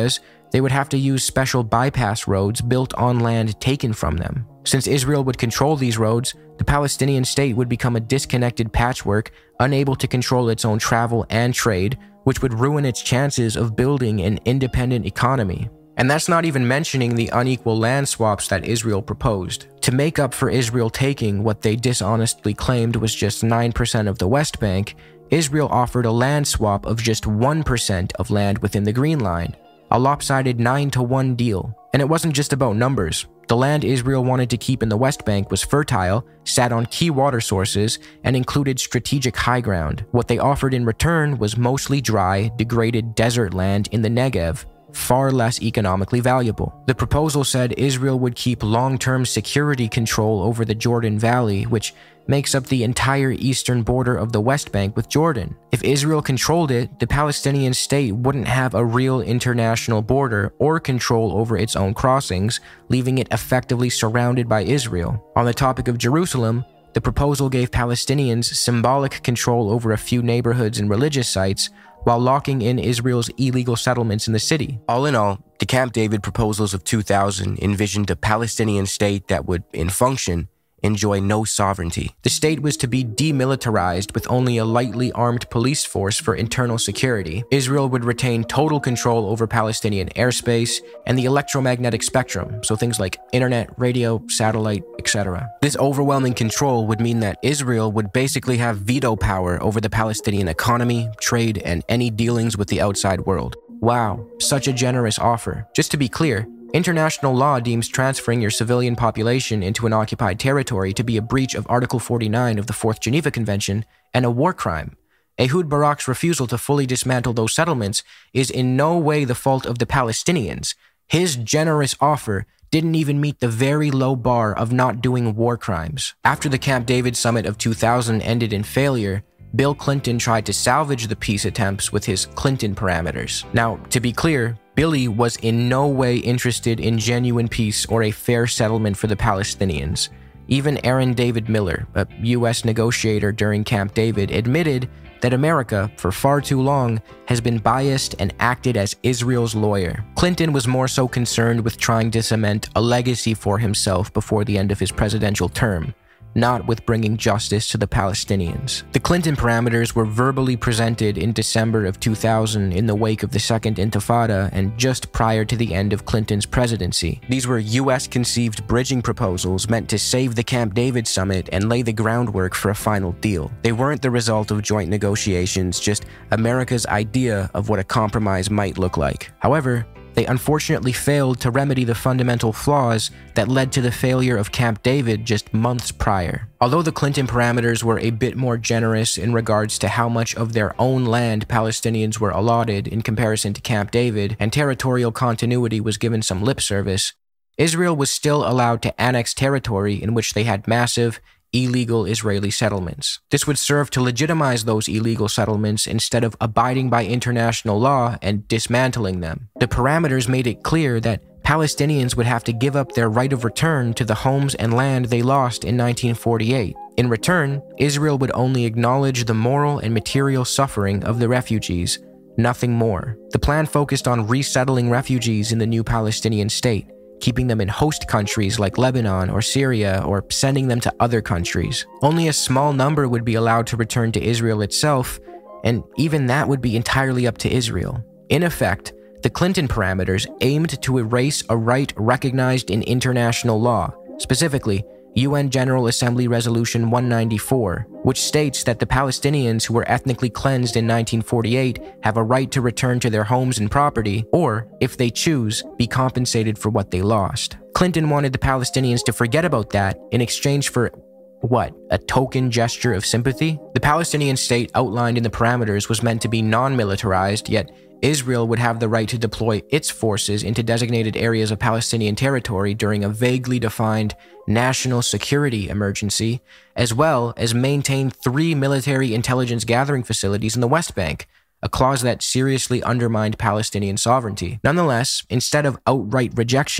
They would have to use special bypass roads built on land taken from them. Since Israel would control these roads, the Palestinian state would become a disconnected patchwork, unable to control its own travel and trade, which would ruin its chances of building an independent economy. And that's not even mentioning the unequal land swaps that Israel proposed. To make up for Israel taking what they dishonestly claimed was just nine percent of the West Bank, Israel offered a land swap of just one percent of land within the Green Line, a lopsided nine to one deal. And it wasn't just about numbers. The land Israel wanted to keep in the West Bank was fertile, sat on key water sources, and included strategic high ground. What they offered in return was mostly dry, degraded desert land in the Negev, far less economically valuable. The proposal said Israel would keep long-term security control over the Jordan Valley, which makes up the entire eastern border of the West Bank with Jordan. If Israel controlled it, the Palestinian state wouldn't have a real international border or control over its own crossings, leaving it effectively surrounded by Israel. On the topic of Jerusalem, the proposal gave Palestinians symbolic control over a few neighborhoods and religious sites, while locking in Israel's illegal settlements in the city. All in all, the Camp David proposals of two thousand envisioned a Palestinian state that would, in function, enjoy no sovereignty. The state was to be demilitarized with only a lightly armed police force for internal security. Israel would retain total control over Palestinian airspace and the electromagnetic spectrum, so things like internet, radio, satellite, et cetera. This overwhelming control would mean that Israel would basically have veto power over the Palestinian economy, trade, and any dealings with the outside world. Wow, such a generous offer. Just to be clear, international law deems transferring your civilian population into an occupied territory to be a breach of Article forty-nine of the Fourth Geneva Convention and a war crime. Ehud Barak's refusal to fully dismantle those settlements is in no way the fault of the Palestinians. His generous offer didn't even meet the very low bar of not doing war crimes. After the Camp David summit of two thousand ended in failure, Bill Clinton tried to salvage the peace attempts with his Clinton parameters. Now, to be clear, Billy was in no way interested in genuine peace or a fair settlement for the Palestinians. Even Aaron David Miller, a U S negotiator during Camp David, admitted that America, for far too long, has been biased and acted as Israel's lawyer. Clinton was more so concerned with trying to cement a legacy for himself before the end of his presidential term, not with bringing justice to the Palestinians. The Clinton parameters were verbally presented in December of two thousand in the wake of the Second Intifada and just prior to the end of Clinton's presidency. These were U S-conceived bridging proposals meant to save the Camp David summit and lay the groundwork for a final deal. They weren't the result of joint negotiations, just America's idea of what a compromise might look like. However, they unfortunately failed to remedy the fundamental flaws that led to the failure of Camp David just months prior. Although the Clinton parameters were a bit more generous in regards to how much of their own land Palestinians were allotted in comparison to Camp David, and territorial continuity was given some lip service, Israel was still allowed to annex territory in which they had massive, illegal Israeli settlements. This would serve to legitimize those illegal settlements instead of abiding by international law and dismantling them. The parameters made it clear that Palestinians would have to give up their right of return to the homes and land they lost in nineteen forty-eight. In return, Israel would only acknowledge the moral and material suffering of the refugees, nothing more. The plan focused on resettling refugees in the new Palestinian state, keeping them in host countries like Lebanon or Syria, or sending them to other countries. Only a small number would be allowed to return to Israel itself, and even that would be entirely up to Israel. In effect, the Clinton parameters aimed to erase a right recognized in international law, specifically U N General Assembly Resolution one ninety-four, which states that the Palestinians who were ethnically cleansed in nineteen forty-eight have a right to return to their homes and property, or, if they choose, be compensated for what they lost. Clinton wanted the Palestinians to forget about that in exchange for, what, a token gesture of sympathy? The Palestinian state outlined in the parameters was meant to be non-militarized, yet Israel would have the right to deploy its forces into designated areas of Palestinian territory during a vaguely defined national security emergency, as well as maintain three military intelligence gathering facilities in the West Bank, a clause that seriously undermined Palestinian sovereignty. Nonetheless, instead of outright rejection,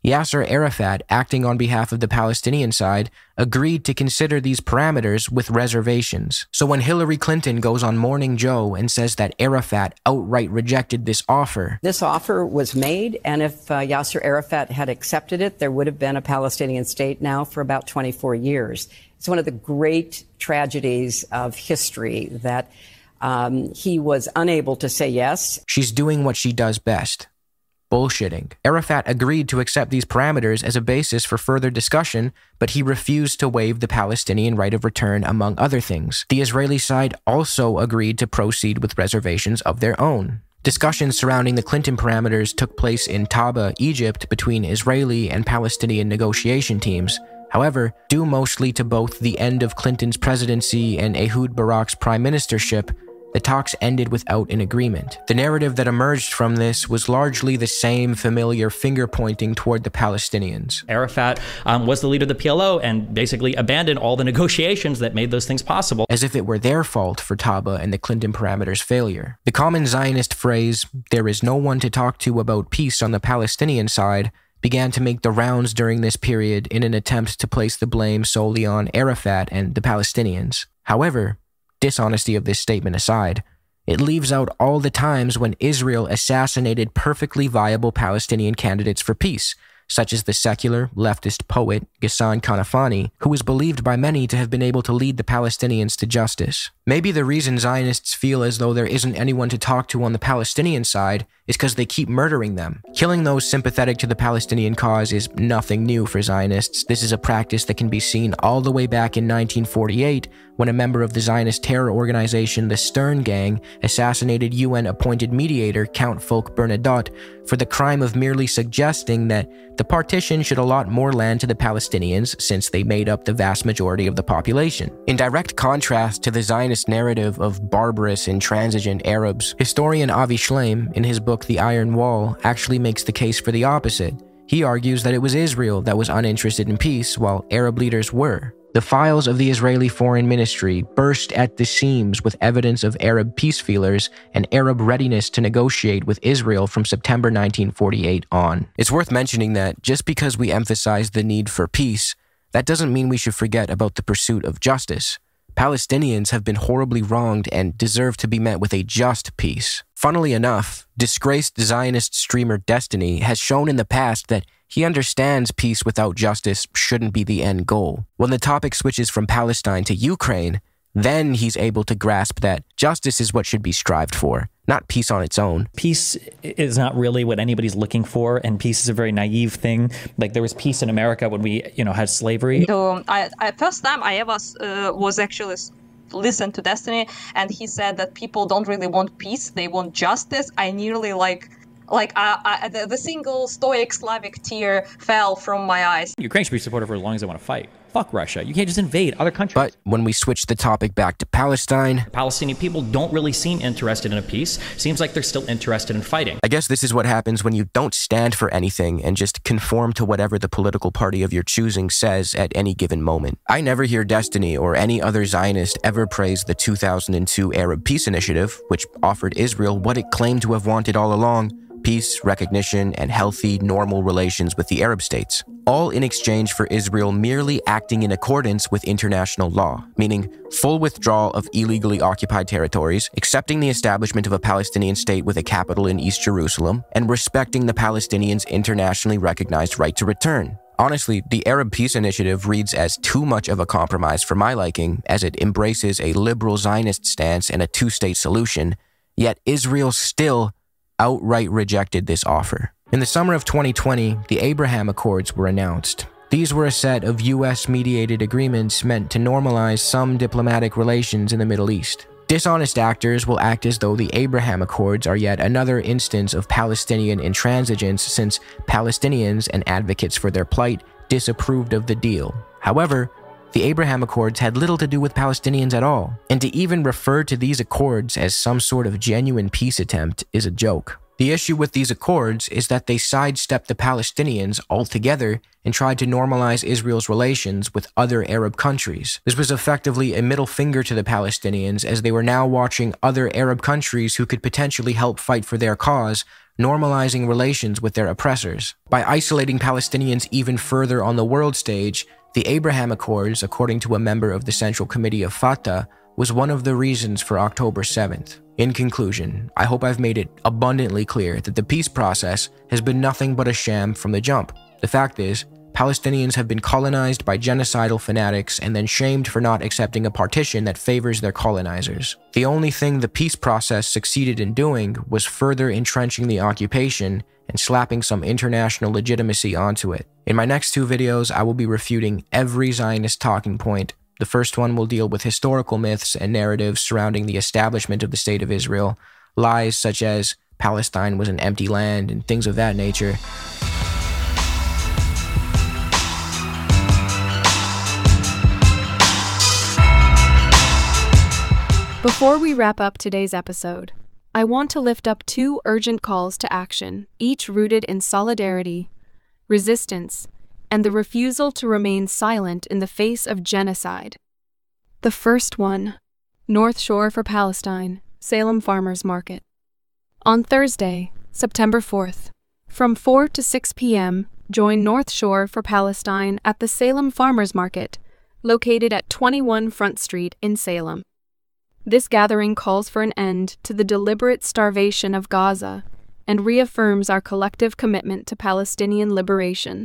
Yasser Arafat, acting on behalf of the Palestinian side, agreed to consider these parameters with reservations. So when Hillary Clinton goes on Morning Joe and says that Arafat outright rejected this offer, this offer was made, and if uh, Yasser Arafat had accepted it, there would have been a Palestinian state now for about twenty-four years. It's one of the great tragedies of history that um, he was unable to say yes. She's doing what she does best. Bullshitting. Arafat agreed to accept these parameters as a basis for further discussion, but he refused to waive the Palestinian right of return, among other things. The Israeli side also agreed to proceed with reservations of their own. Discussions surrounding the Clinton parameters took place in Taba, Egypt, between Israeli and Palestinian negotiation teams. However, due mostly to both the end of Clinton's presidency and Ehud Barak's prime ministership, the talks ended without an agreement. The narrative that emerged from this was largely the same familiar finger-pointing toward the Palestinians. Arafat um, was the leader of the P L O and basically abandoned all the negotiations that made those things possible. As if it were their fault for Taba and the Clinton parameters' failure. The common Zionist phrase, "there is no one to talk to about peace on the Palestinian side," began to make the rounds during this period in an attempt to place the blame solely on Arafat and the Palestinians. However, dishonesty of this statement aside, it leaves out all the times when Israel assassinated perfectly viable Palestinian candidates for peace, such as the secular, leftist poet Ghassan Kanafani, who was believed by many to have been able to lead the Palestinians to justice. Maybe the reason Zionists feel as though there isn't anyone to talk to on the Palestinian side is because they keep murdering them. Killing those sympathetic to the Palestinian cause is nothing new for Zionists. This is a practice that can be seen all the way back in nineteen forty-eight, when a member of the Zionist terror organization, the Stern Gang, assassinated U N-appointed mediator Count Folke Bernadotte for the crime of merely suggesting that the partition should allot more land to the Palestinians since they made up the vast majority of the population. In direct contrast to the Zionist narrative of barbarous, intransigent Arabs, historian Avi Shlaim, in his book The Iron Wall, actually makes the case for the opposite. He argues that it was Israel that was uninterested in peace, while Arab leaders were. The files of the Israeli Foreign Ministry burst at the seams with evidence of Arab peace feelers and Arab readiness to negotiate with Israel from September nineteen forty-eight on. It's worth mentioning that just because we emphasize the need for peace, that doesn't mean we should forget about the pursuit of justice. Palestinians have been horribly wronged and deserve to be met with a just peace. Funnily enough, disgraced Zionist streamer Destiny has shown in the past that he understands peace without justice shouldn't be the end goal. When the topic switches from Palestine to Ukraine, then he's able to grasp that justice is what should be strived for, not peace on its own. Peace is not really what anybody's looking for, and peace is a very naive thing. Like, there was peace in America when we, you know, had slavery. So, I, I first time I ever uh, was actually listened to Destiny, and he said that people don't really want peace; they want justice. I nearly like. Like, uh, uh, the, the single stoic Slavic tear fell from my eyes. Ukraine should be supported for as long as they want to fight. Fuck Russia. You can't just invade other countries. But when we switch the topic back to Palestine, Palestinian people don't really seem interested in a peace. Seems like they're still interested in fighting. I guess this is what happens when you don't stand for anything and just conform to whatever the political party of your choosing says at any given moment. I never hear Destiny or any other Zionist ever praise the two thousand two Arab Peace Initiative, which offered Israel what it claimed to have wanted all along: peace, recognition, and healthy, normal relations with the Arab states, all in exchange for Israel merely acting in accordance with international law, meaning full withdrawal of illegally occupied territories, accepting the establishment of a Palestinian state with a capital in East Jerusalem, and respecting the Palestinians' internationally recognized right to return. Honestly, the Arab Peace Initiative reads as too much of a compromise for my liking, as it embraces a liberal Zionist stance and a two-state solution, yet Israel still outright rejected this offer. In the summer of twenty twenty, the Abraham Accords were announced. These were a set of U S-mediated agreements meant to normalize some diplomatic relations in the Middle East. Dishonest actors will act as though the Abraham Accords are yet another instance of Palestinian intransigence, since Palestinians and advocates for their plight disapproved of the deal. However, the Abraham Accords had little to do with Palestinians at all, and to even refer to these accords as some sort of genuine peace attempt is a joke. The issue with these accords is that they sidestepped the Palestinians altogether and tried to normalize Israel's relations with other Arab countries. This was effectively a middle finger to the Palestinians, as they were now watching other Arab countries who could potentially help fight for their cause normalizing relations with their oppressors. By isolating Palestinians even further on the world stage, the Abraham Accords, according to a member of the Central Committee of Fatah, was one of the reasons for October seventh. In conclusion, I hope I've made it abundantly clear that the peace process has been nothing but a sham from the jump. The fact is, Palestinians have been colonized by genocidal fanatics and then shamed for not accepting a partition that favors their colonizers. The only thing the peace process succeeded in doing was further entrenching the occupation and slapping some international legitimacy onto it. In my next two videos, I will be refuting every Zionist talking point. The first one will deal with historical myths and narratives surrounding the establishment of the State of Israel, lies such as Palestine was an empty land and things of that nature. Before we wrap up today's episode, I want to lift up two urgent calls to action, each rooted in solidarity, resistance, and the refusal to remain silent in the face of genocide. The first one, North Shore for Palestine, Salem Farmers Market. On Thursday, September fourth, from four to six p.m., join North Shore for Palestine at the Salem Farmers Market, located at twenty-one Front Street in Salem. This gathering calls for an end to the deliberate starvation of Gaza and reaffirms our collective commitment to Palestinian liberation.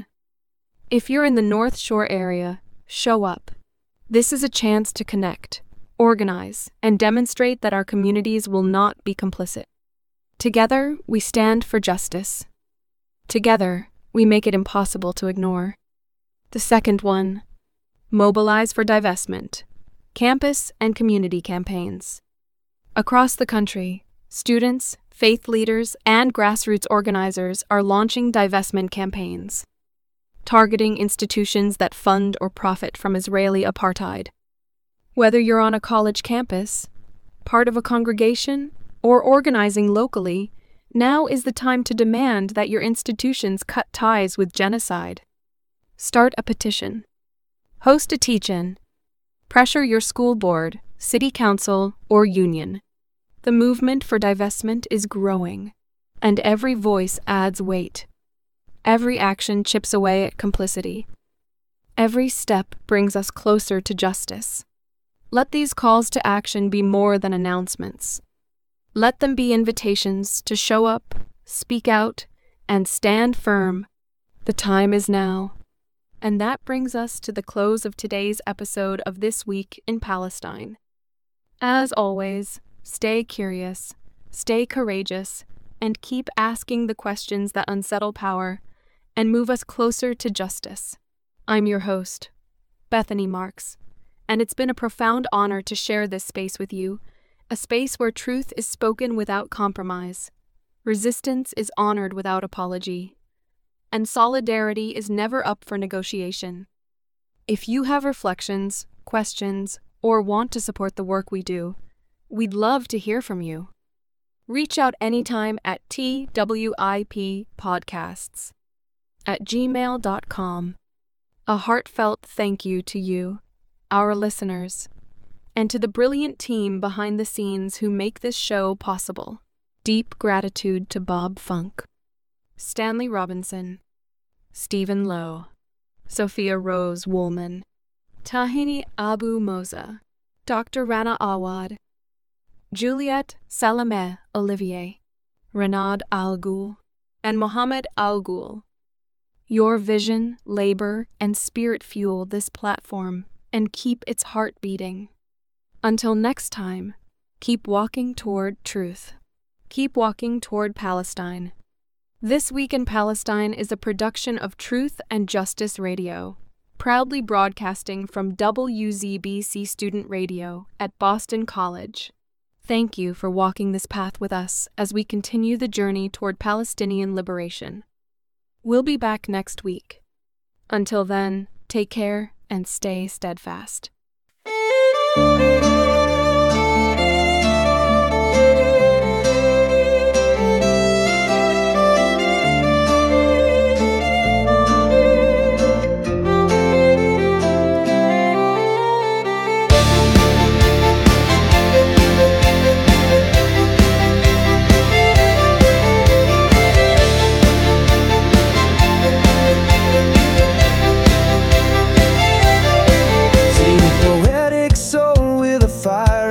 If you're in the North Shore area, show up. This is a chance to connect, organize, and demonstrate that our communities will not be complicit. Together, we stand for justice. Together, we make it impossible to ignore. The second one, mobilize for divestment. Campus and community campaigns. Across the country, students, faith leaders, and grassroots organizers are launching divestment campaigns, targeting institutions that fund or profit from Israeli apartheid. Whether you're on a college campus, part of a congregation, or organizing locally, now is the time to demand that your institutions cut ties with genocide. Start a petition. Host a teach-in. Pressure your school board, city council, or union. The movement for divestment is growing, and every voice adds weight. Every action chips away at complicity. Every step brings us closer to justice. Let these calls to action be more than announcements. Let them be invitations to show up, speak out, and stand firm. The time is now. And that brings us to the close of today's episode of This Week in Palestine. As always, stay curious, stay courageous, and keep asking the questions that unsettle power and move us closer to justice. I'm your host, Bethany Marks, and it's been a profound honor to share this space with you, a space where truth is spoken without compromise, resistance is honored without apology, and solidarity is never up for negotiation. If you have reflections, questions, or want to support the work we do, we'd love to hear from you. Reach out anytime at T W I P podcasts at gmail dot com. A heartfelt thank you to you, our listeners, and to the brilliant team behind the scenes who make this show possible. Deep gratitude to Bob Funk, Stanley Robinson, Stephen Lowe, Sophia Rose Woolman, Tahini Abu Moza, Doctor Rana Awad, Juliet Salameh Olivier, Renad Al Ghul, and Mohammed Al Ghul. Your vision, labor, and spirit fuel this platform and keep its heart beating. Until next time, keep walking toward truth. Keep walking toward Palestine. This Week in Palestine is a production of Truth and Justice Radio, proudly broadcasting from W Z B C Student Radio at Boston College. Thank you for walking this path with us as we continue the journey toward Palestinian liberation. We'll be back next week. Until then, take care and stay steadfast.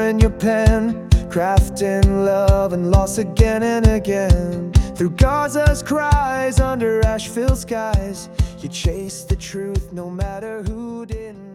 in your pen, crafting love and loss again and again. Through Gaza's cries, under ash-filled skies, you chase the truth no matter who didn't.